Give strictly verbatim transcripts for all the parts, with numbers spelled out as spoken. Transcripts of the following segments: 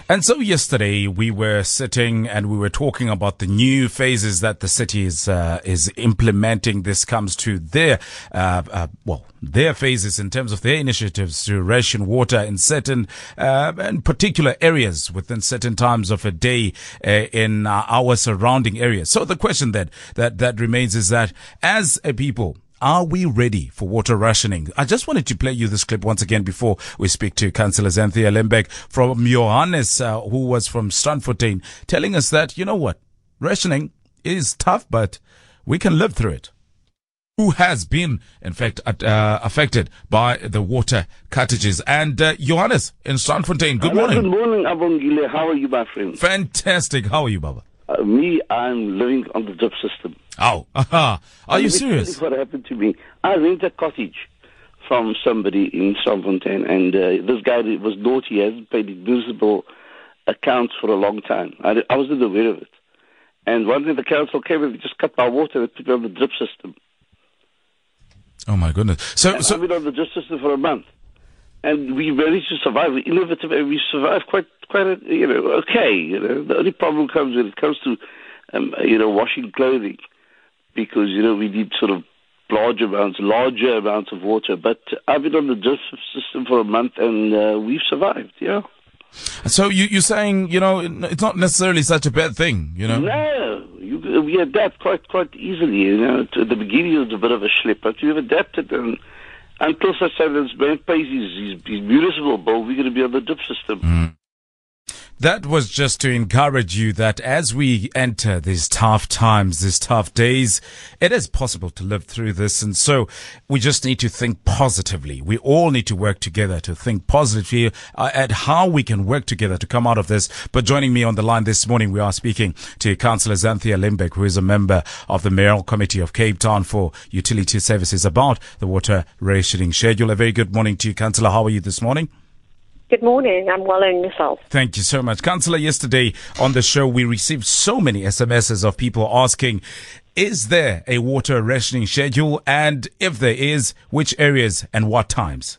And so yesterday we were sitting and we were talking about the new phases that the city is uh, is implementing. This comes to their uh, uh, well their phases in terms of their initiatives to ration water in certain uh, in particular areas within certain times of a day uh, in uh, our surrounding areas. So the question that that that remains is that as a people, are we ready for water rationing? I just wanted to play you this clip once again before we speak to Councillor Xanthia Lembeck from Johannes, uh, who was from Strandfontein, telling us that, you know what, rationing is tough, but we can live through it. Who has been, in fact, uh, affected by the water cuttages. And uh, Johannes in Strandfontein, good Hello, morning. Good morning, Abongile. How are you, my friend? Fantastic. How are you, Baba? Uh, me, I'm living on the drip system. Oh, aha. Are you serious? What happened to me? I rented a cottage from somebody in Strandfontein, and uh, this guy was naughty. He hasn't paid his municipal accounts for a long time. I, I wasn't aware of it. And one day the council came and just cut my water and put me on the drip system. Oh, my goodness. So, and so I've been on the drip system for a month. And we managed to survive. We innovative, and we survived quite, quite, a, you know, okay. You know, the only problem comes when it comes to, um, you know, washing clothing, because you know we need sort of large amounts, larger amounts of water. But I've been on the drip system for a month, and uh, we've survived. Yeah. So you you're saying, you know, it's not necessarily such a bad thing, you know? No, you, we adapt quite quite easily. You know, at the beginning it was a bit of a schlep, but we've adapted and. Until such time as man pays his, his, his municipal bill, we're going to be on the drip system. Mm. That was just to encourage you that as we enter these tough times, these tough days, it is possible to live through this. And so we just need to think positively. We all need to work together to think positively uh, at how we can work together to come out of this. But joining me on the line this morning, we are speaking to Councillor Xanthia Lembeck, who is a member of the Mayoral Committee of Cape Town for Utility Services, about the water rationing schedule. A very good morning to you, Councillor. How are you this morning? Good morning. I'm well, and yourself? Thank you so much. Councillor, yesterday on the show, we received so many S M Ses of people asking, is there a water rationing schedule? And if there is, which areas and what times?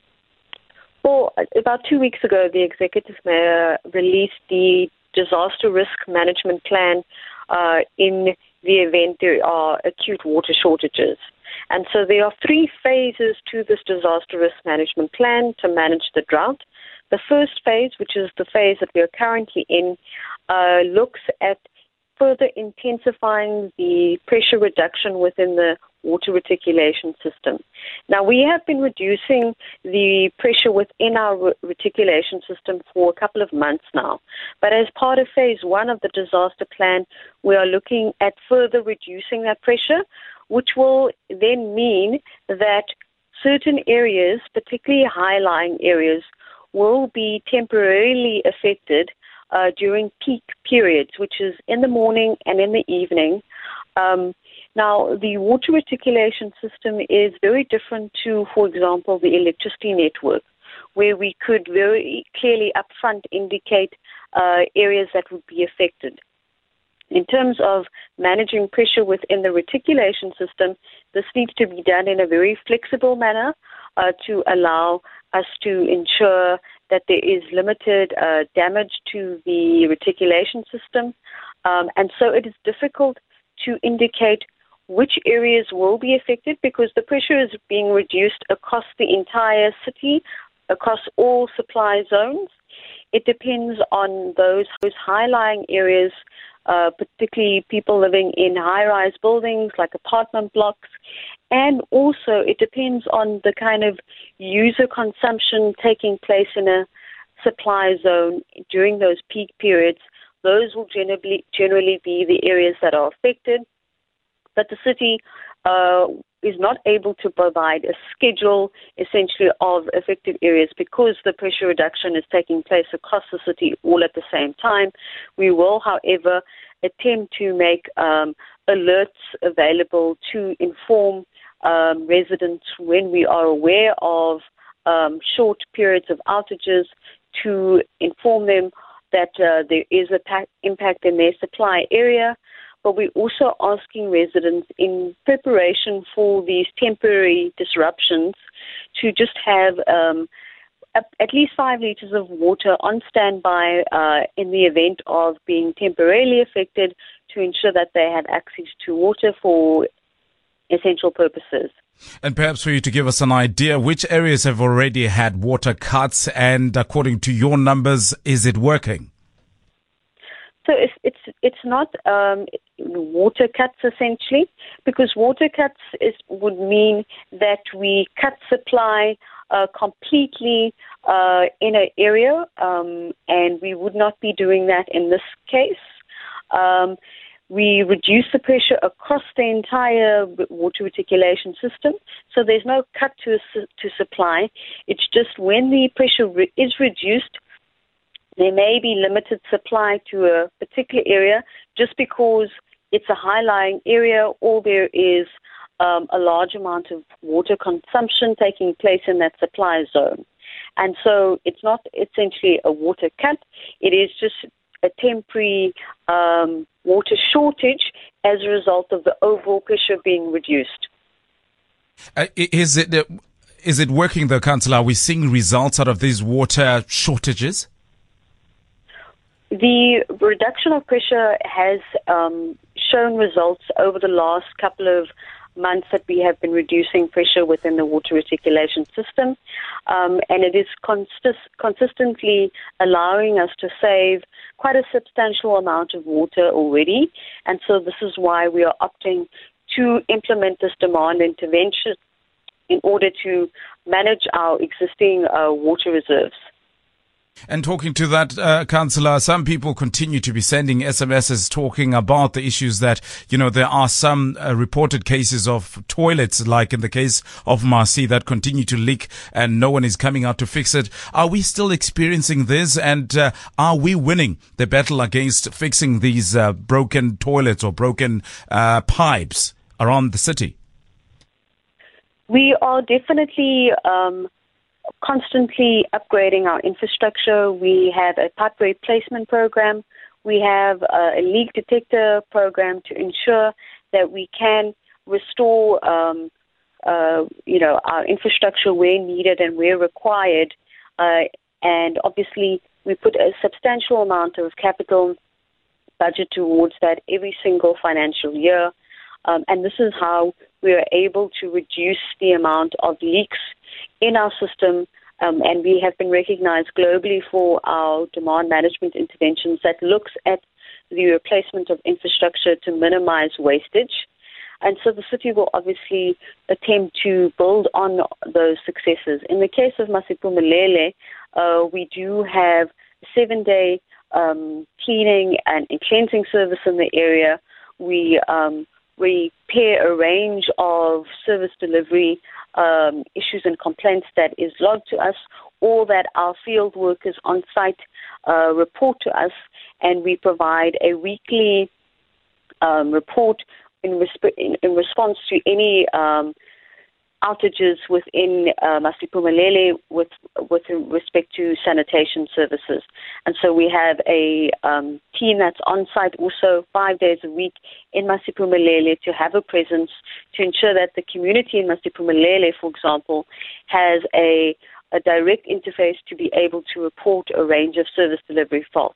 Well, about two weeks ago, the Executive Mayor released the disaster risk management plan uh, in the event there are acute water shortages. And so there are three phases to this disaster risk management plan to manage the drought. The first phase, which is the phase that we are currently in, uh, looks at further intensifying the pressure reduction within the water reticulation system. Now, we have been reducing the pressure within our reticulation system for a couple of months now. But as part of phase one of the disaster plan, we are looking at further reducing that pressure, which will then mean that certain areas, particularly high-lying areas, will be temporarily affected uh, during peak periods, which is in the morning and in the evening. Um, now, the water reticulation system is very different to, for example, the electricity network, where we could very clearly upfront indicate uh, areas that would be affected. In terms of managing pressure within the reticulation system, this needs to be done in a very flexible manner uh, to allow us to ensure that there is limited uh, damage to the reticulation system. Um, and so it is difficult to indicate which areas will be affected because the pressure is being reduced across the entire city, across all supply zones. It depends on those, those high-lying areas, uh, particularly people living in high-rise buildings like apartment blocks. And also it depends on the kind of user consumption taking place in a supply zone during those peak periods. Those will generally, generally be the areas that are affected. But the city uh, is not able to provide a schedule, essentially, of affected areas because the pressure reduction is taking place across the city all at the same time. We will, however, attempt to make um, alerts available to inform um, residents when we are aware of um, short periods of outages, to inform them that uh, there is an pa- impact in their supply area. But we're also asking residents in preparation for these temporary disruptions to just have um, at least five liters of water on standby uh, in the event of being temporarily affected to ensure that they have access to water for essential purposes. And perhaps for you to give us an idea, which areas have already had water cuts, and according to your numbers, is it working? So it's it's it's not um, water cuts essentially, because water cuts is would mean that we cut supply uh, completely uh, in an area, um, and we would not be doing that in this case. Um, we reduce the pressure across the entire water reticulation system, so there's no cut to to supply. It's just when the pressure re- is reduced, there may be limited supply to a particular area just because it's a high-lying area or there is um, a large amount of water consumption taking place in that supply zone. And so it's not essentially a water cut. It is just a temporary um, water shortage as a result of the overall pressure being reduced. Uh, is it uh, is it working though, Councillor? Are we seeing results out of these water shortages? The reduction of pressure has um, shown results over the last couple of months that we have been reducing pressure within the water reticulation system, um, and it is consist- consistently allowing us to save quite a substantial amount of water already, and so this is why we are opting to implement this demand intervention in order to manage our existing uh, water reserves. And talking to that, uh, Councillor, some people continue to be sending S M Ses talking about the issues that, you know, there are some uh, reported cases of toilets, like in the case of Marcy, that continue to leak and no one is coming out to fix it. Are we still experiencing this, and uh, are we winning the battle against fixing these uh, broken toilets or broken uh, pipes around the city? We are definitely um constantly upgrading our infrastructure. We have a pipe replacement program. We have a leak detector program to ensure that we can restore, um, uh, you know, our infrastructure where needed and where required. Uh, and obviously, we put a substantial amount of capital budget towards that every single financial year. Um, and this is how we are able to reduce the amount of leaks in our system, um, and we have been recognized globally for our demand management interventions that looks at the replacement of infrastructure to minimize wastage. And so the city will obviously attempt to build on those successes. In the case of Masiphumelele, uh, we do have a seven-day um, cleaning and cleansing service in the area. We um, repair a range of service delivery um, issues and complaints that is logged to us, or that our field workers on site uh, report to us, and we provide a weekly um, report in, resp- in, in response to any um, outages within uh, Masiphumelele with with respect to sanitation services. And so we have a um, team that's on site also five days a week in Masiphumelele to have a presence to ensure that the community in Masiphumelele, for example, has a, a direct interface to be able to report a range of service delivery faults.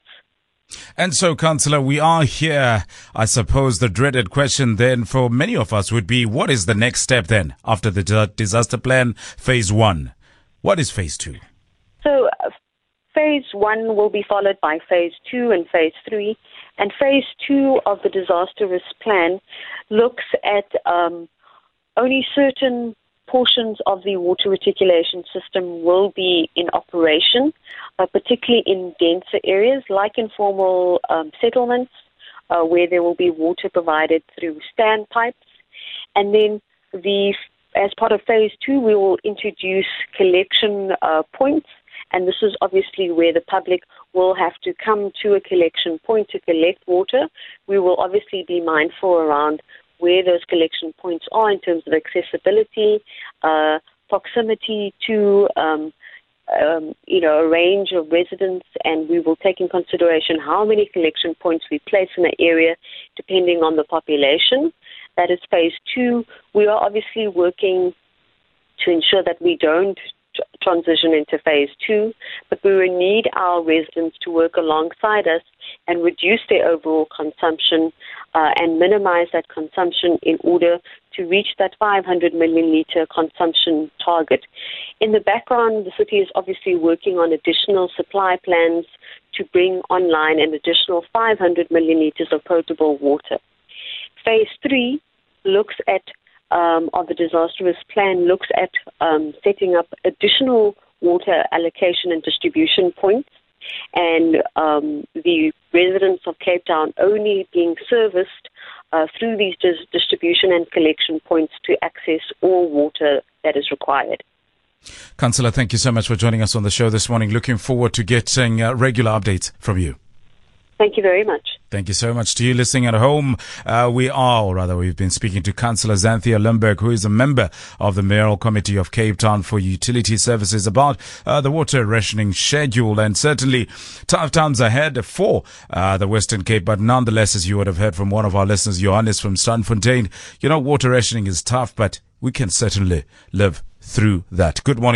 And so, Councillor, we are here. I suppose the dreaded question then for many of us would be, what is the next step then after the disaster plan phase one? What is phase two? So uh, phase one will be followed by phase two and phase three. And phase two of the disaster risk plan looks at um, only certain portions of the water reticulation system will be in operation, uh, particularly in denser areas like informal um, settlements, uh, where there will be water provided through standpipes. And then the as part of phase two, we will introduce collection uh, points, and this is obviously where the public will have to come to a collection point to collect water. We will obviously be mindful around where those collection points are in terms of accessibility, uh, proximity to, um, um, you know, a range of residents, and we will take in consideration how many collection points we place in an area depending on the population. That is phase two. We are obviously working to ensure that we don't tr- transition into phase two, but we will need our residents to work alongside us and reduce their overall consumption uh, and minimize that consumption in order to reach that five hundred million litre consumption target. In the background, the city is obviously working on additional supply plans to bring online an additional five hundred million litres of potable water. Phase three looks at, um, of the disaster risk plan, looks at um, setting up additional water allocation and distribution points, and um, the residents of Cape Town only being serviced uh, through these dis- distribution and collection points to access all water that is required. Councillor, thank you so much for joining us on the show this morning. Looking forward to getting uh, regular updates from you. Thank you very much. Thank you so much to you listening at home. Uh, we are, or rather we've been speaking to Councillor Xanthia Limburg, who is a member of the Mayoral Committee of Cape Town for Utility Services, about uh, the water rationing schedule, and certainly tough times ahead for uh, the Western Cape. But nonetheless, as you would have heard from one of our listeners, Johannes from Strandfontein, you know, water rationing is tough, but we can certainly live through that. Good morning.